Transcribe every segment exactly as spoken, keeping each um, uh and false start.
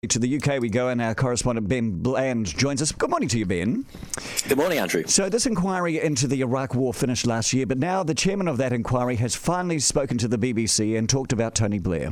To the U K we go, and our correspondent Ben Bland joins us. Good morning to you, Ben. Good morning, Andrew. So this inquiry into the Iraq War finished last year, but now the chairman of that inquiry has finally spoken to the B B C and talked about Tony Blair.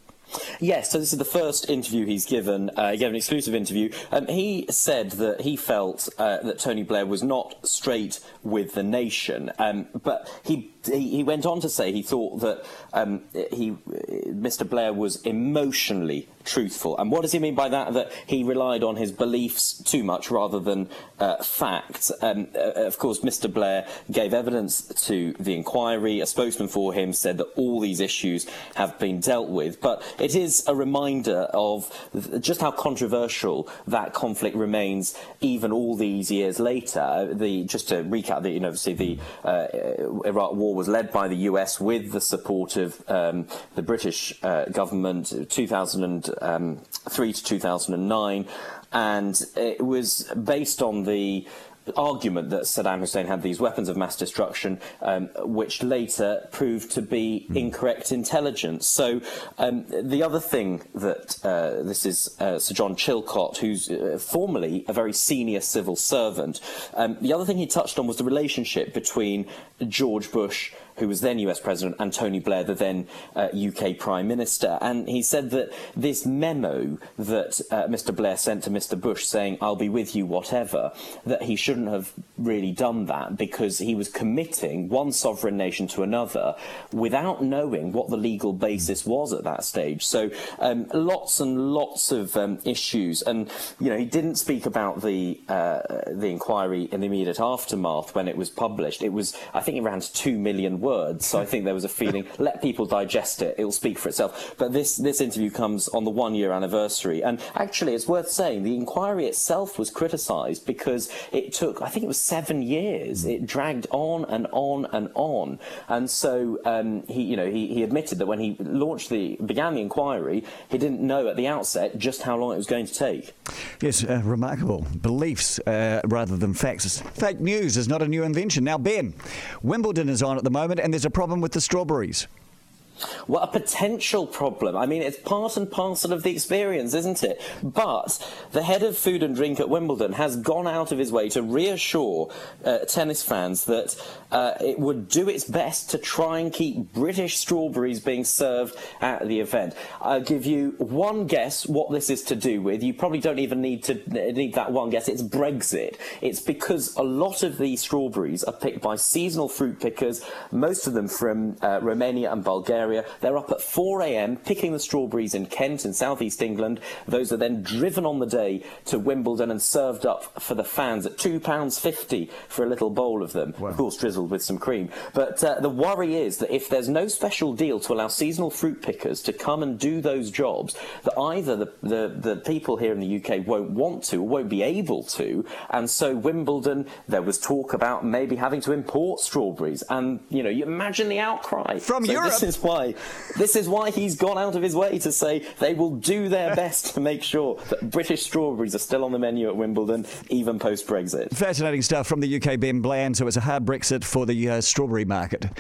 Yes, so this is the first interview he's given. Uh, he gave an exclusive interview. Um, he said that he felt uh, that Tony Blair was not straight with the nation, um, but he, he he went on to say he thought that um, he Mister Blair was emotionally truthful. And what does he mean by that? That he relied on his beliefs too much rather than uh, facts. Um, uh, of course, Mister Blair gave evidence to the inquiry. A spokesman for him said that all these issues have been dealt with, but it is a reminder of just how controversial that conflict remains even all these years later. The, just to recap, the, you know, obviously the uh, Iraq War was led by the U S with the support of um, the British uh, government, two thousand three to two thousand nine, and it was based on the argument that Saddam Hussein had these weapons of mass destruction, um, which later proved to be incorrect intelligence. So um, the other thing that uh, this is uh, Sir John Chilcot, who's uh, formerly a very senior civil servant. Um, the other thing he touched on was the relationship between George Bush, who was then U S President, and Tony Blair, the then uh, U K Prime Minister. And he said that this memo that uh, Mister Blair sent to Mister Bush saying, "I'll be with you, whatever," that he shouldn't have really done that because he was committing one sovereign nation to another without knowing what the legal basis was at that stage. So um, lots and lots of um, issues. And, you know, he didn't speak about the, uh, the inquiry in the immediate aftermath when it was published. It was, I think, around two million words. So I think there was a feeling, let people digest it, it'll speak for itself. But this, this interview comes on the one-year anniversary. And actually, it's worth saying, the inquiry itself was criticised because it took, I think it was seven years. It dragged on and on and on. And so um, he, you know, he, he admitted that when he launched the, began the inquiry, he didn't know at the outset just how long it was going to take. Yes, uh, remarkable. Beliefs uh, rather than facts. Fake news is not a new invention. Now, Ben, Wimbledon is on at the moment, and there's a problem with the strawberries. Well, a potential problem. I mean, it's part and parcel of the experience, isn't it? But the head of food and drink at Wimbledon has gone out of his way to reassure uh, tennis fans that uh, it would do its best to try and keep British strawberries being served at the event. I'll give you one guess what this is to do with. You probably don't even need to need that one guess. It's Brexit. It's because a lot of these strawberries are picked by seasonal fruit pickers, most of them from uh, Romania and Bulgaria. They're up at four a m picking the strawberries in Kent in southeast England. Those are then driven on the day to Wimbledon and served up for the fans at two pounds fifty for a little bowl of them, wow. Of course drizzled with some cream. But uh, the worry is that if there's no special deal to allow seasonal fruit pickers to come and do those jobs, that either the, the, the people here in the U K won't want to or won't be able to, and so Wimbledon, there was talk about maybe having to import strawberries. And, you know, you imagine the outcry. From so Europe! This is why This is why he's gone out of his way to say they will do their best to make sure that British strawberries are still on the menu at Wimbledon, even post-Brexit. Fascinating stuff from the U K, Ben Bland. So it's a hard Brexit for the uh, strawberry market.